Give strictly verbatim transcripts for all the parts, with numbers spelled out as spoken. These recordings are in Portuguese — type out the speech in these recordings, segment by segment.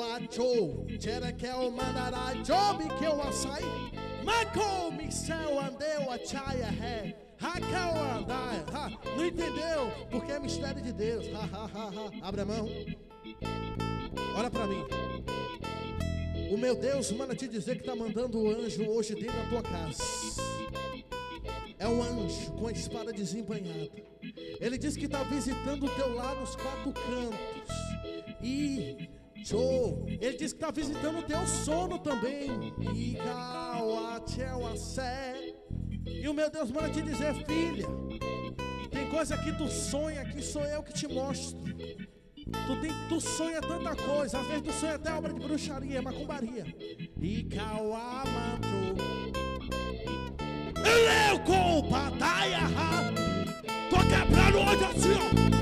Acho, Jerekel Mandará, Job que o açaí, Marco, Mixel, Andeu, Achaia, Ré, Raquel, Andai, não entendeu? Porque é mistério de Deus. Ha, ha, ha, ha. Abre a mão, olha pra mim. O meu Deus manda te dizer que está mandando o anjo hoje dentro da tua casa. É um anjo com a espada desembanhada. Ele diz que está visitando o teu lar nos quatro cantos. E show. Ele diz que está visitando o teu sono também. E E o meu Deus manda te dizer, filha, tem coisa que tu sonha que sou eu que te mostro. Tu, tem, tu sonha tanta coisa, às vezes tu sonha até obra de bruxaria, macumbaria. E Cauamanto eu com batalha. Tô quebrando hoje assim,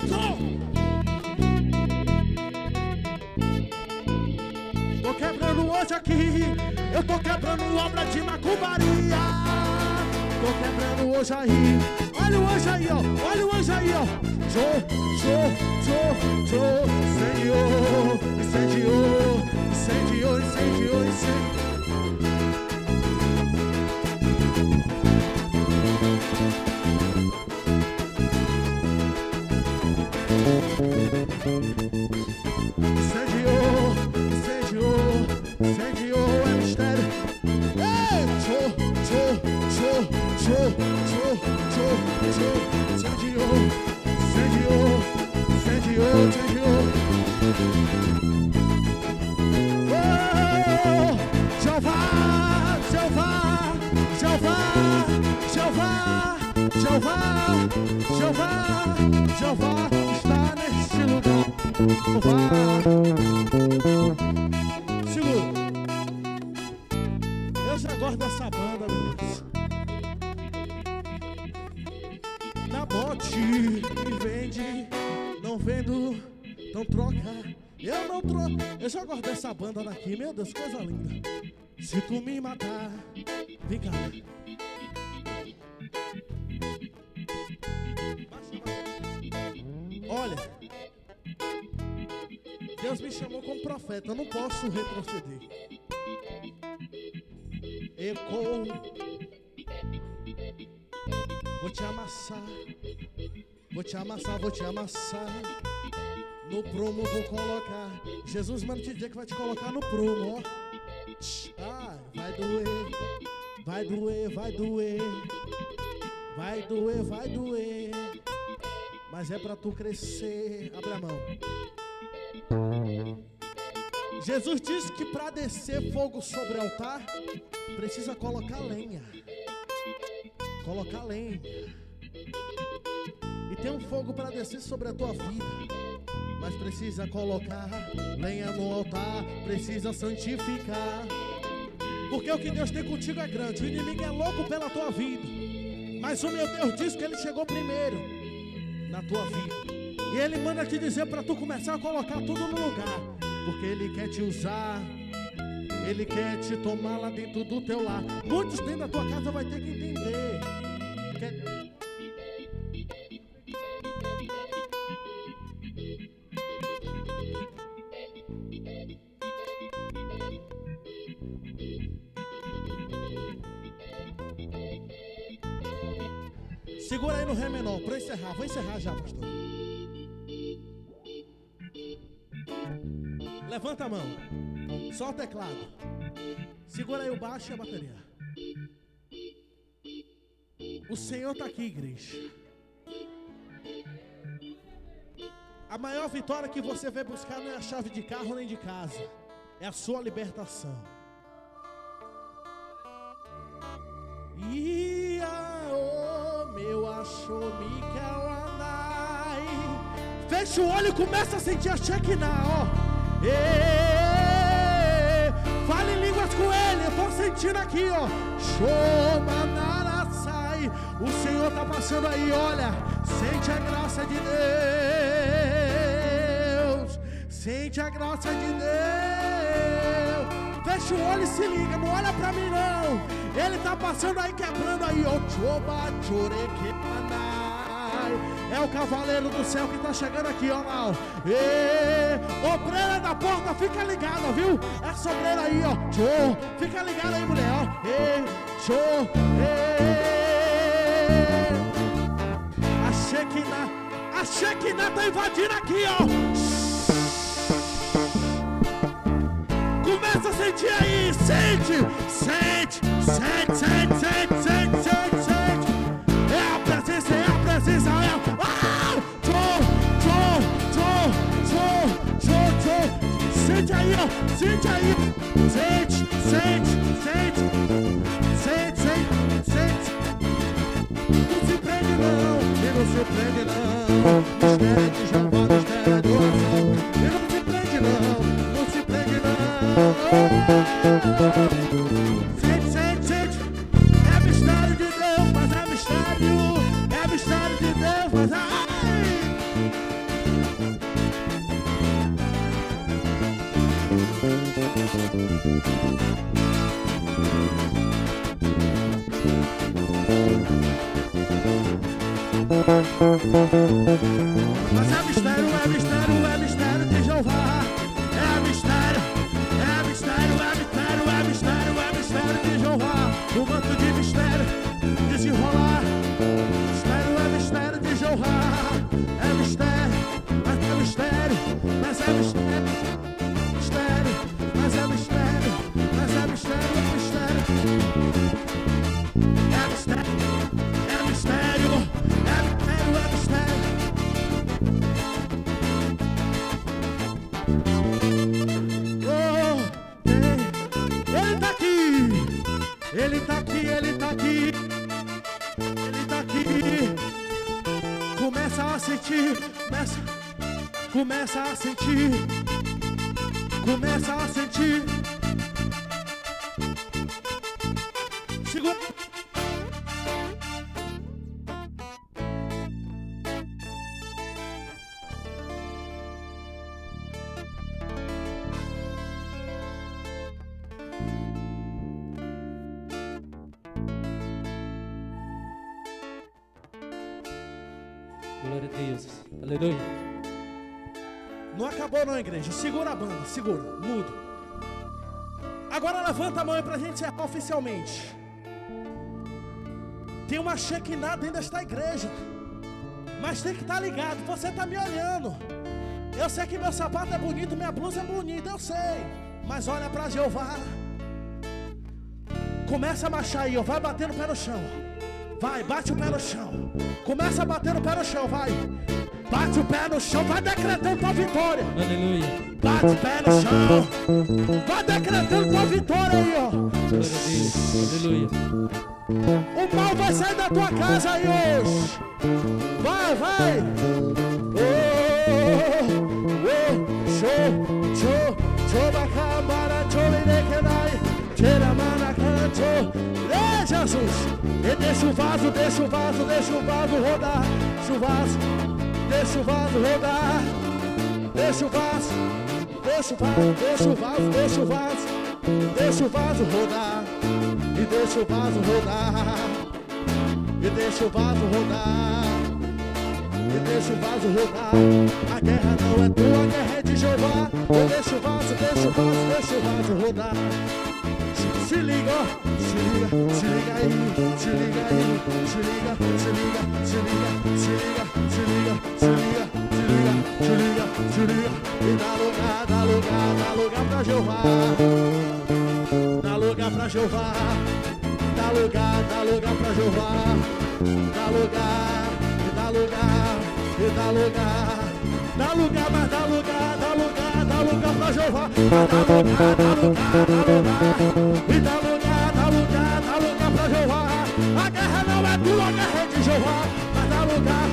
ó. Tô quebrando hoje aqui. Eu tô quebrando obra de macumbaria. Tô quebrando hoje aí. Olha o anjo aí, ó. Olha o anjo aí, ó. Jô, jô, jô, jô. Senhor, incendiou, incendiou, incendiou, incendiou. Incendiou, incendiou, incendiou, é mistério. Ei, jô, jô, jô, jô, jô, jô, jô. Incendiou, incendiou, incendiou, incendiou. Oh, Jeová, Jeová, Jeová, Jeová, Jeová, Jeová, Jeová está neste lugar. Jeová. Segura. Eu já gosto dessa banda, meu Deus. Na bote me vende, não vendo, não troca. Eu não troco. Eu já gosto dessa banda daqui, meu Deus, coisa linda. Se tu me matar, vem cá. Olha, Deus me chamou como profeta, eu não posso retroceder. Ecoou, vou te amassar, vou te amassar, vou te amassar. No prumo vou colocar. Jesus manda te dizer que vai te colocar no prumo, ó. Ah, vai doer, vai doer, vai doer, vai doer, vai doer. Mas é pra tu crescer. Abre a mão. Jesus disse que para descer fogo sobre o altar precisa colocar lenha. Colocar lenha. E tem um fogo para descer sobre a tua vida, mas precisa colocar lenha no altar, precisa santificar. Porque o que Deus tem contigo é grande. O inimigo é louco pela tua vida, mas o meu Deus diz que Ele chegou primeiro na tua vida. E Ele manda te dizer para tu começar a colocar tudo no lugar. Porque Ele quer te usar, Ele quer te tomar lá dentro do teu lar. Muitos dentro da tua casa vai ter que entender. Quer... Segura aí no Ré menor para encerrar. Vou encerrar já, pastor. Levanta a mão. Só o teclado. Segura aí o baixo e a bateria. O Senhor está aqui, igreja. A maior vitória que você vai buscar não é a chave de carro nem de casa. É a sua libertação. E a meu achou Miquel Anai. Fecha o olho e começa a sentir a Shekinah, ó. E fale em línguas com ele. Eu tô sentindo aqui, ó. Shomanarasai. O Senhor tá passando aí, olha. Sente a graça de Deus. Sente a graça de Deus. Fecha o olho e se liga. Não olha pra mim, não. Ele tá passando aí, quebrando aí, ó. É o cavaleiro do céu que tá chegando aqui, ó lá, ó. Ê, obreira da porta, fica ligada, viu? Essa obreira aí, ó. Show. Fica ligada aí, mulher, ó. Ê, show. Ê. A Shekinah, a Shekinah tá invadindo aqui, ó. Começa a sentir aí, sente, sente, sente, sente, sente, sente, sente, sente. É a presença, é a presença, é a... Ah! Tchô, tchô, tchô, tchô, tchô, tchô. Sente aí, ó, sente aí. Sente, sente, sente, sente, sente, sente. Não se prende não, e não se prende não. Mistério de Jeová, mistério de oração. E não se prende não, não se prende não. Sente, sente, sente. É mistério de Deus, mas é mistério. É mistério de Deus, mas ai. Mas é mistério, é mistério, é mistério de Jeová. É mistério, é mistério, é mistério, é mistério, é mistério de Jeová. O manto de mistério desenrolar. Mistério é mistério de Jeová. É mistério, mas é mistério, mas é mistério. Mistério, mas é mistério, mas é mistério, é mistério. É mistério, é mistério, é mistério, é mistério. Ele tá aqui, ele tá aqui, ele tá aqui. Começa a sentir, começa, começa a sentir, começa a sentir. Segura. Glória a Deus, aleluia. Não acabou não, igreja, segura a banda, segura, mudo. Agora levanta a mão aí pra gente encerrar oficialmente. Tem uma Shekinah dentro desta igreja, mas tem que estar ligado, você tá me olhando. Eu sei que meu sapato é bonito, minha blusa é bonita, eu sei. Mas olha pra Jeová. Começa a marchar aí, ó, vai batendo o pé no chão. Vai, bate o pé no chão. Começa a bater o pé no chão, vai. Bate o pé no chão, vai decretando tua vitória. Aleluia. Bate o pé no chão. Vai decretando tua vitória aí, ó. Glória a Deus, aleluia. O mal vai sair da tua casa aí hoje. Vai, vai. Oh, oh, show, show, show, bacambara, show, irekenai, tiramana, show. Ei, Jesus. E deixa o vaso, deixa o vaso, deixa o vaso rodar. Deixa o vaso, deixa o vaso rodar. Deixa o vaso, deixa o vaso, deixa o vaso, deixa o vaso. Deixa o vaso rodar. E deixa o vaso rodar. E deixa o vaso rodar. E deixa o vaso rodar. A guerra não é tua, a guerra é de Jeová. E deixa o vaso, deixa o vaso, deixa o vaso rodar. Se liga, se liga, se liga aí, se liga aí, se liga, se liga, se liga, se liga, se liga, se liga, se liga, se liga, se liga. E dá lugar, dá lugar, dá lugar pra Jeová. Dá lugar pra Jeová. Dá lugar, dá lugar pra Jeová. Dá lugar, e dá lugar, e dá lugar. Dá lugar, mas dá lugar, dá lugar, dá lugar pra Jeová. Dá lugar, dá lugar, dá lugar. E dá lugar, dá lugar, dá lugar pra Jeová. A guerra não é tua, a guerra é de Jeová. Mas dá lugar.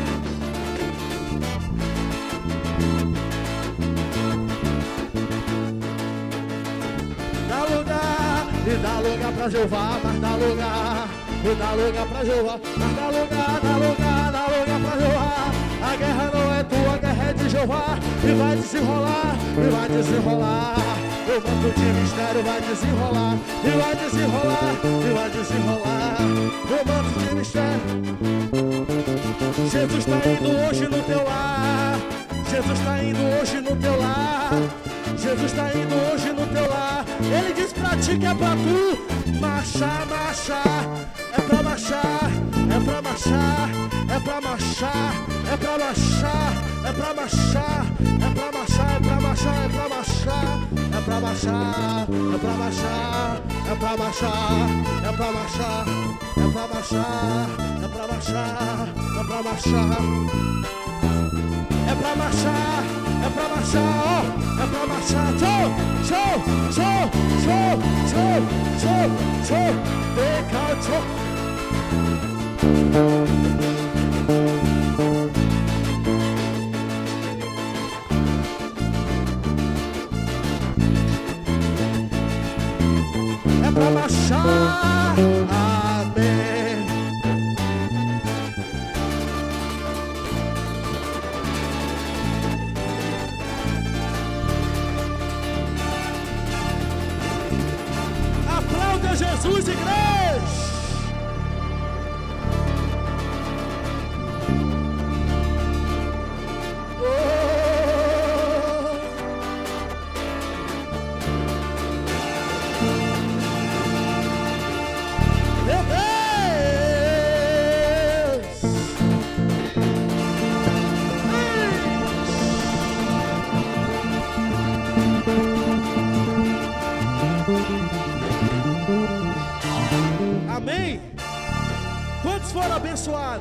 Dá lugar, e dá lugar pra Jeová. Mas dá lugar, e dá lugar pra Jeová. Mas dá lugar, dá lugar, dá lugar pra Jeová. A guerra não é tua, a guerra é de Jeová. E vai desenrolar, e vai desenrolar. O manto de mistério vai desenrolar. E vai desenrolar, e vai desenrolar. O manto de mistério. Jesus está indo hoje no teu lar. Jesus está indo hoje no teu lar. Jesus está indo hoje no teu lar. Ele diz pra ti que é pra tu marchar, marchar. É pra marchar, é pra marchar, é pra marchar, é pra marchar, é pra marchar, é pra marchar, é pra marchar, é pra marchar, é pra marchar, é pra marchar, é pra marchar, é pra marchar, é pra marchar, é pra marchar, é pra marchar. É pra marchar, é pra marchar, ó, é pra marchar, tchau, tchau, tchau, tchau, tchau, tchau, tchau, deca, tchau. É pra marchar, amém. Aplauda Jesus, igreja! Oh! Meu Deus! Amém? Quantos foram abençoados?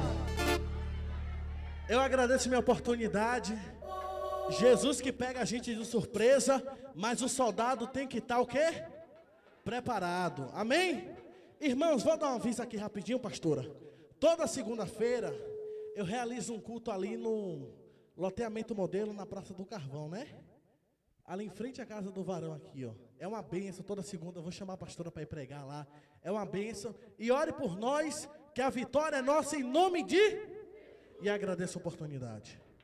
Eu agradeço minha oportunidade. Jesus que pega a gente de surpresa, mas o soldado tem que estar o quê? Preparado. Amém? Irmãos, vou dar um aviso aqui rapidinho, pastora. Toda segunda-feira eu realizo um culto ali no loteamento modelo na Praça do Carvão, né? Ali em frente à casa do varão aqui, ó. É uma bênção, toda segunda eu vou chamar a pastora para ir pregar lá. É uma bênção. E ore por nós, que a vitória é nossa em nome de... E agradeço a oportunidade.